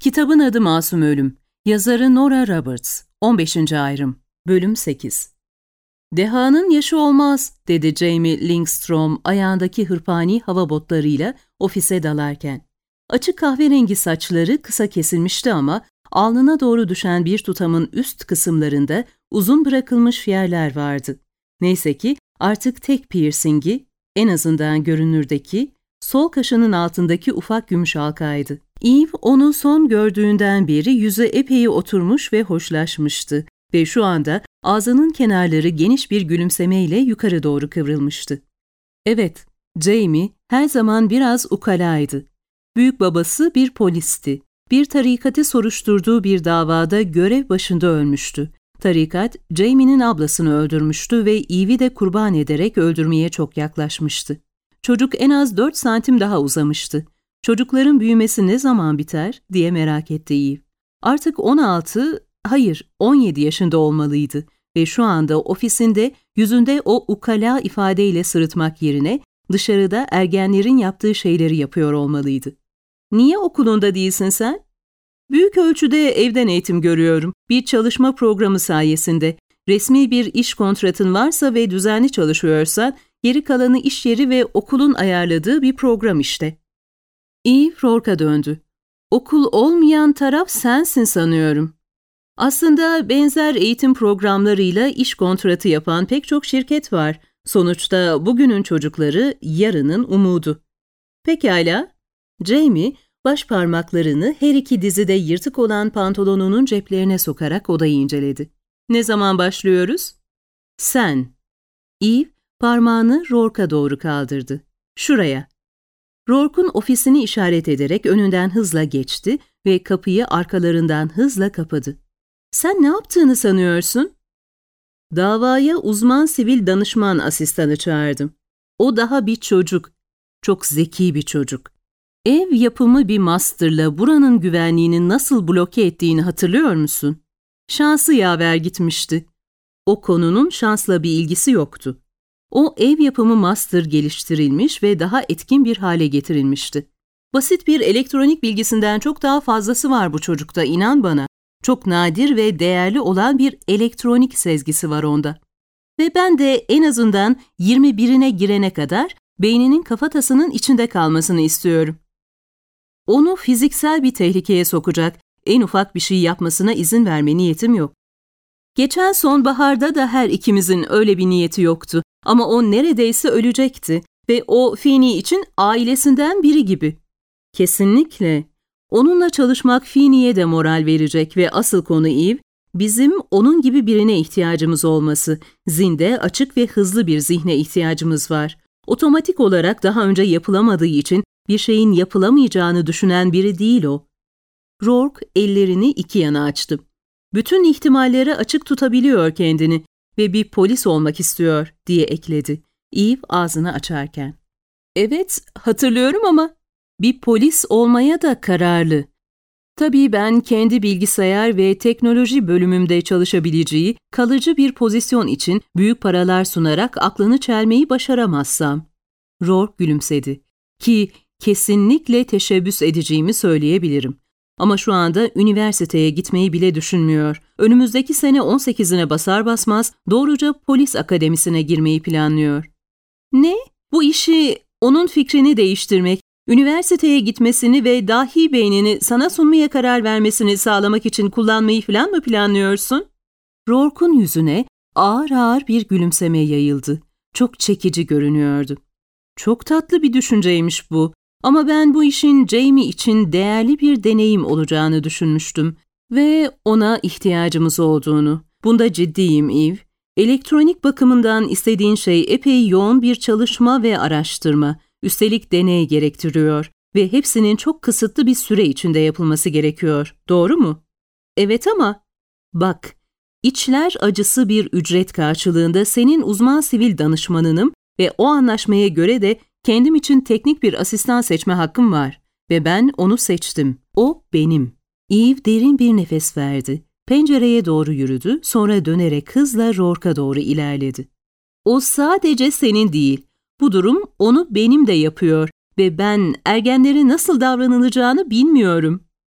Kitabın adı Masum Ölüm. Yazarı Nora Roberts. 15. ayrım. Bölüm 8. "Dehanın yaşı olmaz," dedi Jamie Lindstrom ayağındaki hırpani hava botlarıyla ofise dalarken. Açık kahverengi saçları kısa kesilmişti ama alnına doğru düşen bir tutamın üst kısımlarında uzun bırakılmış yerler vardı. Neyse ki artık tek piercingi, en azından görünürdeki, sol kaşının altındaki ufak gümüş halkaydı. Eve onu son gördüğünden beri yüzü epey oturmuş ve hoşlaşmıştı ve şu anda ağzının kenarları geniş bir gülümsemeyle yukarı doğru kıvrılmıştı. Evet, Jamie her zaman biraz ukalaydı. Büyük babası bir polisti. Bir tarikatı soruşturduğu bir davada görev başında ölmüştü. Tarikat, Jamie'nin ablasını öldürmüştü ve Eve'i de kurban ederek öldürmeye çok yaklaşmıştı. Çocuk en az 4 santim daha uzamıştı. Çocukların büyümesi ne zaman biter diye merak etti Eve. Artık 17 yaşında olmalıydı ve şu anda ofisinde yüzünde o ukala ifadeyle sırıtmak yerine dışarıda ergenlerin yaptığı şeyleri yapıyor olmalıydı. "Niye okulunda değilsin sen?" "Büyük ölçüde evden eğitim görüyorum. Bir çalışma programı sayesinde. Resmi bir iş kontratın varsa ve düzenli çalışıyorsan, geri kalanı iş yeri ve okulun ayarladığı bir program işte." Eve Rourke'a döndü. "Okul olmayan taraf sensin sanıyorum." "Aslında benzer eğitim programlarıyla iş kontratı yapan pek çok şirket var. Sonuçta bugünün çocukları yarının umudu." "Pekala." Jamie, baş parmaklarını her iki dizide yırtık olan pantolonunun ceplerine sokarak odayı inceledi. "Ne zaman başlıyoruz?" "Sen." Eve, parmağını Rourke'a doğru kaldırdı. "Şuraya." Rourke'un ofisini işaret ederek önünden hızla geçti ve kapıyı arkalarından hızla kapadı. "Sen ne yaptığını sanıyorsun?" "Davaya uzman sivil danışman asistanı çağırdım. O daha bir çocuk. Çok zeki bir çocuk. Ev yapımı bir master'la buranın güvenliğini nasıl bloke ettiğini hatırlıyor musun? Şansı yaver gitmişti. O konunun şansla bir ilgisi yoktu. O ev yapımı master geliştirilmiş ve daha etkin bir hale getirilmişti. Basit bir elektronik bilgisinden çok daha fazlası var bu çocukta, inan bana. Çok nadir ve değerli olan bir elektronik sezgisi var onda. Ve ben de en azından 21'ine girene kadar beyninin kafatasının içinde kalmasını istiyorum. Onu fiziksel bir tehlikeye sokacak, en ufak bir şey yapmasına izin verme niyetim yok. Geçen sonbaharda da her ikimizin öyle bir niyeti yoktu ama o neredeyse ölecekti ve o Feeney için ailesinden biri gibi. Kesinlikle. Onunla çalışmak Feeney'e de moral verecek ve asıl konu Eve, bizim onun gibi birine ihtiyacımız olması. Zinde, açık ve hızlı bir zihne ihtiyacımız var. Otomatik olarak daha önce yapılamadığı için bir şeyin yapılamayacağını düşünen biri değil o. Rourke ellerini iki yana açtı. Bütün ihtimallere açık tutabiliyor kendini ve bir polis olmak istiyor diye ekledi Eve ağzını açarken. "Evet, hatırlıyorum ama bir polis olmaya da kararlı. Tabii ben kendi bilgisayar ve teknoloji bölümümde çalışabileceği kalıcı bir pozisyon için büyük paralar sunarak aklını çelmeyi başaramazsam." Rourke gülümsedi. "Ki kesinlikle teşebbüs edeceğimi söyleyebilirim. Ama şu anda üniversiteye gitmeyi bile düşünmüyor. Önümüzdeki sene 18'ine basar basmaz doğruca polis akademisine girmeyi planlıyor." "Ne? Bu işi, onun fikrini değiştirmek, üniversiteye gitmesini ve dahi beynini sana sunmaya karar vermesini sağlamak için kullanmayı falan mı planlıyorsun?" Rourke'un yüzüne ağır ağır bir gülümseme yayıldı. Çok çekici görünüyordu. "Çok tatlı bir düşünceymiş bu. Ama ben bu işin Jamie için değerli bir deneyim olacağını düşünmüştüm ve ona ihtiyacımız olduğunu. Bunda ciddiyim Eve. Elektronik bakımından istediğin şey epey yoğun bir çalışma ve araştırma. Üstelik deney gerektiriyor ve hepsinin çok kısıtlı bir süre içinde yapılması gerekiyor. Doğru mu?" "Evet ama bak, içler acısı bir ücret karşılığında senin uzman sivil danışmanınım ve o anlaşmaya göre de kendim için teknik bir asistan seçme hakkım var ve ben onu seçtim. O benim." Eve derin bir nefes verdi. Pencereye doğru yürüdü, sonra dönerek hızla Rourke'a doğru ilerledi. "O sadece senin değil. Bu durum onu benim de yapıyor ve ben ergenlere nasıl davranılacağını bilmiyorum."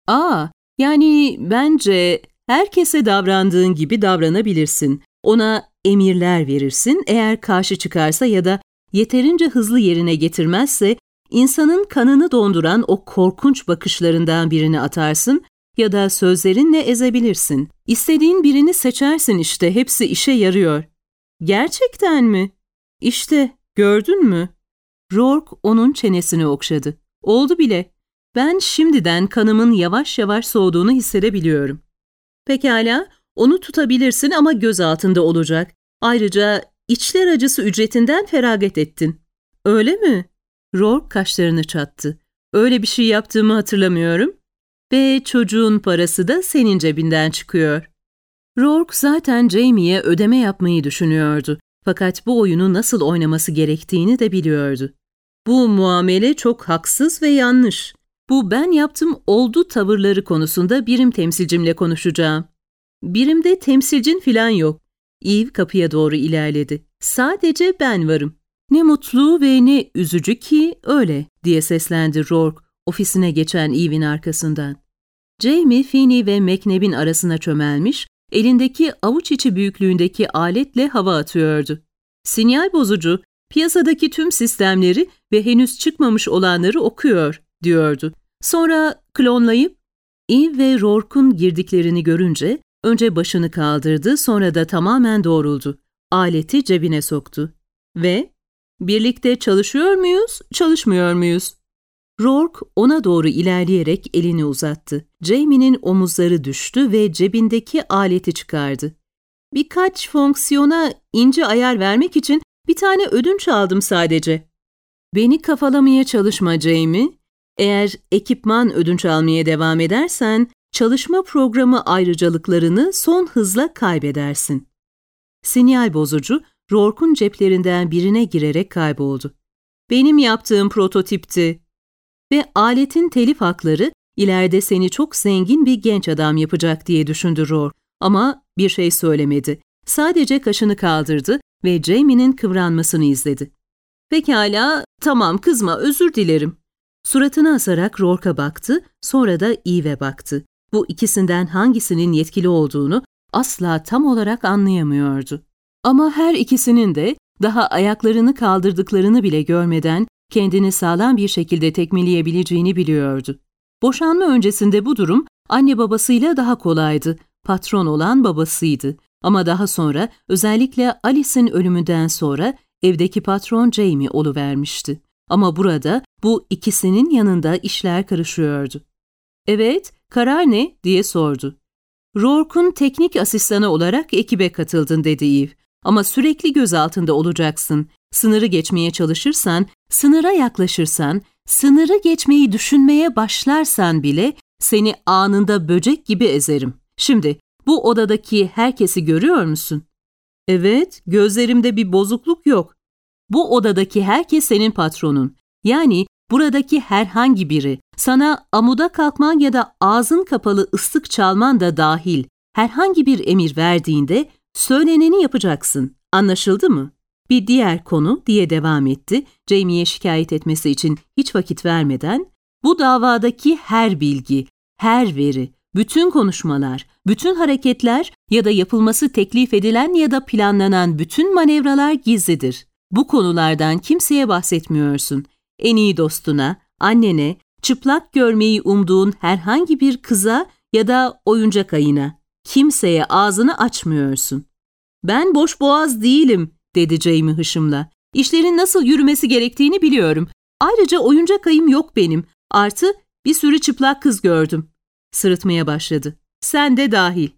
Yani bence herkese davrandığın gibi davranabilirsin. Ona emirler verirsin, eğer karşı çıkarsa ya da yeterince hızlı yerine getirmezse insanın kanını donduran o korkunç bakışlarından birini atarsın ya da sözlerinle ezebilirsin. İstediğin birini seçersin işte, hepsi işe yarıyor. Gerçekten mi? İşte, gördün mü? Rourke onun çenesini okşadı. Oldu bile. Ben şimdiden kanımın yavaş yavaş soğuduğunu hissedebiliyorum. Pekala, onu tutabilirsin ama göz altında olacak. Ayrıca içler acısı ücretinden feragat ettin. Öyle mi? Rourke kaşlarını çattı. Öyle bir şey yaptığımı hatırlamıyorum. Ve çocuğun parası da senin cebinden çıkıyor. Rourke zaten Jamie'ye ödeme yapmayı düşünüyordu. Fakat bu oyunu nasıl oynaması gerektiğini de biliyordu. Bu muamele çok haksız ve yanlış. Bu ben yaptım oldu tavırları konusunda birim temsilcimle konuşacağım. Birimde temsilcin filan yok. Eve kapıya doğru ilerledi. Sadece ben varım. Ne mutlu ve ne üzücü ki öyle diye seslendi Rourke ofisine geçen Eve'in arkasından. Jamie, Finney ve McNabb'in arasına çömelmiş, elindeki avuç içi büyüklüğündeki aletle hava atıyordu. Sinyal bozucu, piyasadaki tüm sistemleri ve henüz çıkmamış olanları okuyor, diyordu. Sonra klonlayıp, Eve ve Rourke'un girdiklerini görünce önce başını kaldırdı, sonra da tamamen doğruldu. Aleti cebine soktu. Ve, birlikte çalışıyor muyuz, çalışmıyor muyuz? Rourke ona doğru ilerleyerek elini uzattı. Jamie'nin omuzları düştü ve cebindeki aleti çıkardı. Birkaç fonksiyona ince ayar vermek için bir tane ödünç aldım sadece. Beni kafalamaya çalışma Jamie. Eğer ekipman ödünç almaya devam edersen, çalışma programı ayrıcalıklarını son hızla kaybedersin. Sinyal bozucu, Rourke'un ceplerinden birine girerek kayboldu. Benim yaptığım prototipti. Ve aletin telif hakları ileride seni çok zengin bir genç adam yapacak diye düşündü Rourke. Ama bir şey söylemedi. Sadece kaşını kaldırdı ve Jamie'nin kıvranmasını izledi. Pekala, tamam kızma, özür dilerim. Suratını asarak Rourke'a baktı, sonra da Eve'e baktı. Bu ikisinden hangisinin yetkili olduğunu asla tam olarak anlayamıyordu. Ama her ikisinin de daha ayaklarını kaldırdıklarını bile görmeden kendini sağlam bir şekilde tekmeleyebileceğini biliyordu. Boşanma öncesinde bu durum anne babasıyla daha kolaydı. Patron olan babasıydı. Ama daha sonra özellikle Alice'in ölümünden sonra evdeki patron Jamie oluvermişti. Ama burada bu ikisinin yanında işler karışıyordu. Evet, karar ne diye sordu. Rourke'un teknik asistanı olarak ekibe katıldın dedi Eve. Ama sürekli göz altında olacaksın. Sınırı geçmeye çalışırsan, sınıra yaklaşırsan, sınırı geçmeyi düşünmeye başlarsan bile seni anında böcek gibi ezerim. Şimdi bu odadaki herkesi görüyor musun? Evet, gözlerimde bir bozukluk yok. Bu odadaki herkes senin patronun. Yani buradaki herhangi biri, sana amuda kalkman ya da ağzın kapalı ıslık çalman da dahil herhangi bir emir verdiğinde söyleneni yapacaksın. Anlaşıldı mı? Bir diğer konu diye devam etti, Jamie'ye şikayet etmesi için hiç vakit vermeden, bu davadaki her bilgi, her veri, bütün konuşmalar, bütün hareketler ya da yapılması teklif edilen ya da planlanan bütün manevralar gizlidir. Bu konulardan kimseye bahsetmiyorsun. En iyi dostuna, annene, çıplak görmeyi umduğun herhangi bir kıza ya da oyuncak ayına. Kimseye ağzını açmıyorsun. Ben boş boğaz değilim, dedi Jamie hışımla. İşlerin nasıl yürümesi gerektiğini biliyorum. Ayrıca oyuncak ayım yok benim. Artı bir sürü çıplak kız gördüm. Sırıtmaya başladı. Sen de dahil.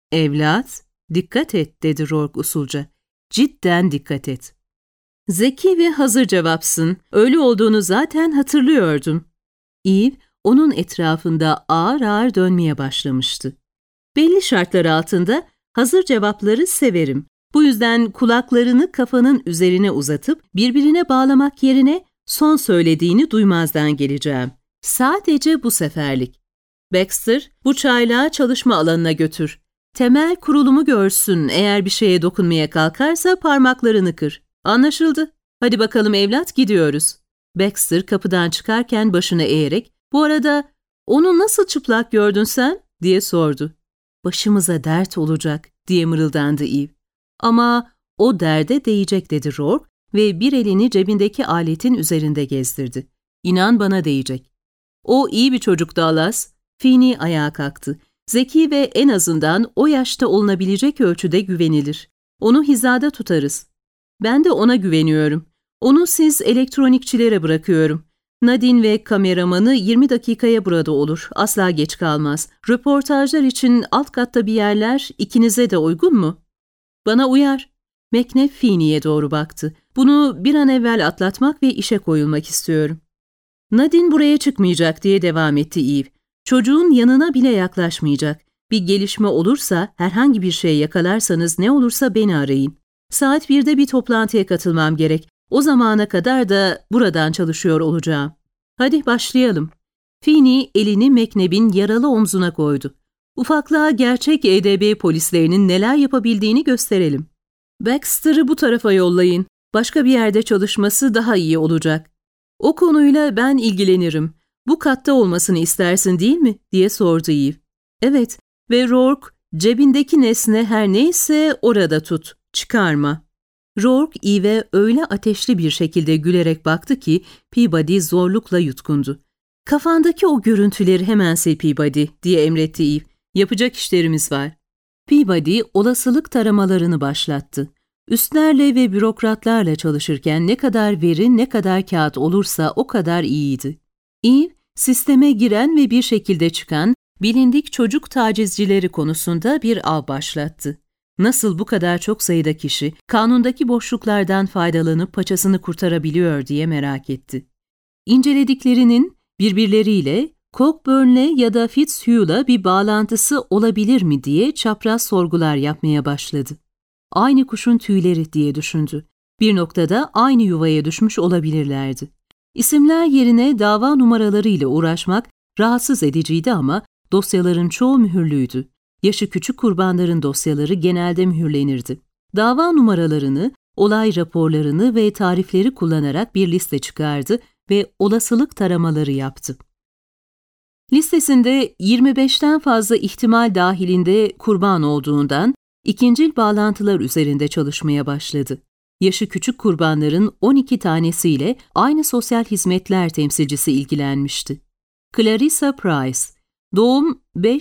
Evlat, dikkat et, dedi Rourke usulca. Cidden dikkat et. Zeki ve hazır cevapsın. Öyle olduğunu zaten hatırlıyordum. Eve, onun etrafında ağır ağır dönmeye başlamıştı. Belli şartlar altında hazır cevapları severim. Bu yüzden kulaklarını kafanın üzerine uzatıp birbirine bağlamak yerine son söylediğini duymazdan geleceğim. Sadece bu seferlik. Baxter, bu çaylağı çalışma alanına götür. Temel kurulumu görsün, eğer bir şeye dokunmaya kalkarsa parmaklarını kır. Anlaşıldı. Hadi bakalım evlat, gidiyoruz. Baxter kapıdan çıkarken başını eğerek, bu arada "Onu nasıl çıplak gördün sen?" diye sordu. "Başımıza dert olacak," diye mırıldandı Eve. "Ama o derde değecek," dedi Rourke ve bir elini cebindeki aletin üzerinde gezdirdi. "İnan bana değecek." "O iyi bir çocuk Dallas." Feeney ayağa kalktı. "Zeki ve en azından o yaşta olunabilecek ölçüde güvenilir. Onu hizada tutarız." "Ben de ona güveniyorum. Onu siz elektronikçilere bırakıyorum. Nadine ve kameramanı 20 dakikaya burada olur. Asla geç kalmaz. Röportajlar için alt katta bir yerler ikinize de uygun mu?" "Bana uyar." McNabb Feeney'e doğru baktı. "Bunu bir an evvel atlatmak ve işe koyulmak istiyorum." "Nadine buraya çıkmayacak," diye devam etti Eve. "Çocuğun yanına bile yaklaşmayacak. Bir gelişme olursa, herhangi bir şey yakalarsanız ne olursa beni arayın. Saat 1'de bir toplantıya katılmam gerek. O zamana kadar da buradan çalışıyor olacağım." "Hadi başlayalım." Feeney elini McNabb'in yaralı omzuna koydu. "Ufaklığa gerçek EDB polislerinin neler yapabildiğini gösterelim. Baxter'ı bu tarafa yollayın. Başka bir yerde çalışması daha iyi olacak." "O konuyla ben ilgilenirim. Bu katta olmasını istersin değil mi?" diye sordu Eve. "Evet ve Rourke, cebindeki nesne her neyse orada tut. Çıkarma." Rourke Eve'e öyle ateşli bir şekilde gülerek baktı ki Peabody zorlukla yutkundu. "Kafandaki o görüntüleri hemen sil Peabody," diye emretti Eve. "Yapacak işlerimiz var." Peabody olasılık taramalarını başlattı. Üstlerle ve bürokratlarla çalışırken ne kadar veri, ne kadar kağıt olursa o kadar iyiydi. Eve, sisteme giren ve bir şekilde çıkan bilindik çocuk tacizcileri konusunda bir av başlattı. Nasıl bu kadar çok sayıda kişi kanundaki boşluklardan faydalanıp paçasını kurtarabiliyor diye merak etti. İncelediklerinin birbirleriyle Cockburn'le ya da Fitzhugh'la bir bağlantısı olabilir mi diye çapraz sorgular yapmaya başladı. Aynı kuşun tüyleri diye düşündü. Bir noktada aynı yuvaya düşmüş olabilirlerdi. İsimler yerine dava numaralarıyla uğraşmak rahatsız ediciydi ama dosyaların çoğu mühürlüydü. Yaşı küçük kurbanların dosyaları genelde mühürlenirdi. Dava numaralarını, olay raporlarını ve tarifleri kullanarak bir liste çıkardı ve olasılık taramaları yaptı. Listesinde 25'ten fazla ihtimal dahilinde kurban olduğundan ikincil bağlantılar üzerinde çalışmaya başladı. Yaşı küçük kurbanların 12 tanesiyle aynı sosyal hizmetler temsilcisi ilgilenmişti. Clarissa Price, doğum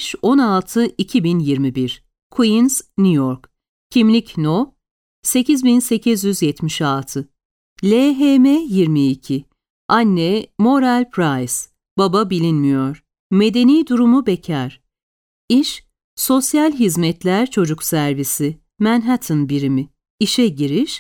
5-16-2021, Queens, New York, kimlik No. 8876, LHM 22, anne Moral Price, baba bilinmiyor, medeni durumu bekar, İş, Sosyal Hizmetler Çocuk Servisi, Manhattan birimi, İşe giriş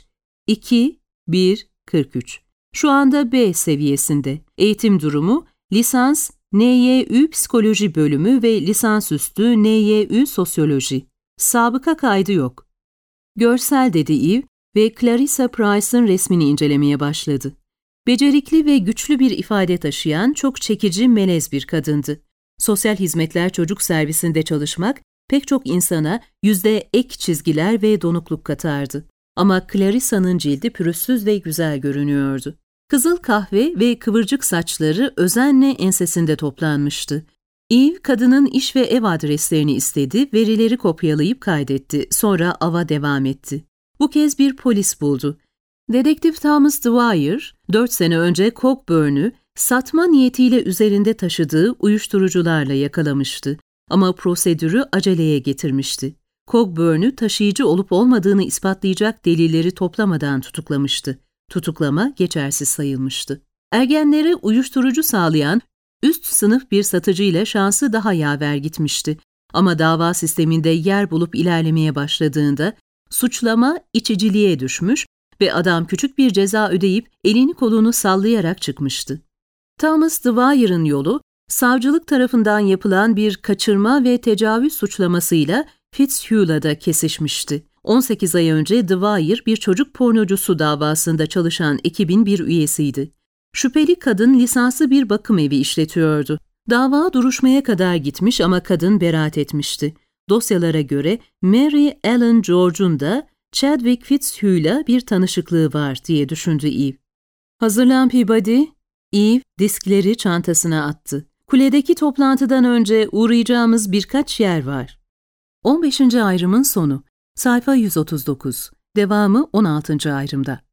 2-1-43. Şu anda B seviyesinde. Eğitim durumu, lisans NYÜ Psikoloji bölümü ve lisansüstü NYÜ Sosyoloji. Sabıka kaydı yok. Görsel dedi Eve ve Clarissa Price'ın resmini incelemeye başladı. Becerikli ve güçlü bir ifade taşıyan çok çekici melez bir kadındı. Sosyal Hizmetler Çocuk Servisi'nde çalışmak pek çok insana yüzde ek çizgiler ve donukluk katardı. Ama Clarissa'nın cildi pürüzsüz ve güzel görünüyordu. Kızıl kahve ve kıvırcık saçları özenle ensesinde toplanmıştı. Eve, kadının iş ve ev adreslerini istedi, verileri kopyalayıp kaydetti. Sonra ava devam etti. Bu kez bir polis buldu. Dedektif Thomas Dwyer, 4 sene önce Cockburn'u satma niyetiyle üzerinde taşıdığı uyuşturucularla yakalamıştı. Ama prosedürü aceleye getirmişti. Cockburn'u taşıyıcı olup olmadığını ispatlayacak delilleri toplamadan tutuklamıştı. Tutuklama geçersiz sayılmıştı. Ergenlere uyuşturucu sağlayan üst sınıf bir satıcıyla şansı daha yaver gitmişti. Ama dava sisteminde yer bulup ilerlemeye başladığında suçlama içiciliğe düşmüş ve adam küçük bir ceza ödeyip elini kolunu sallayarak çıkmıştı. Thomas Dwyer'ın yolu, savcılık tarafından yapılan bir kaçırma ve tecavüz suçlamasıyla Fitzhugh'la da kesişmişti. 18 ay önce Dwyer bir çocuk pornocusu davasında çalışan ekibin bir üyesiydi. Şüpheli kadın lisanslı bir bakım evi işletiyordu. Dava duruşmaya kadar gitmiş ama kadın beraat etmişti. Dosyalara göre Mary Ellen George'un da Chadwick Fitzhugh'la bir tanışıklığı var diye düşündü Eve. Hazırlan Peabody. Eve diskleri çantasına attı. Kuledeki toplantıdan önce uğrayacağımız birkaç yer var. 15. ayrımın sonu. Sayfa 139. Devamı 16. ayrımda.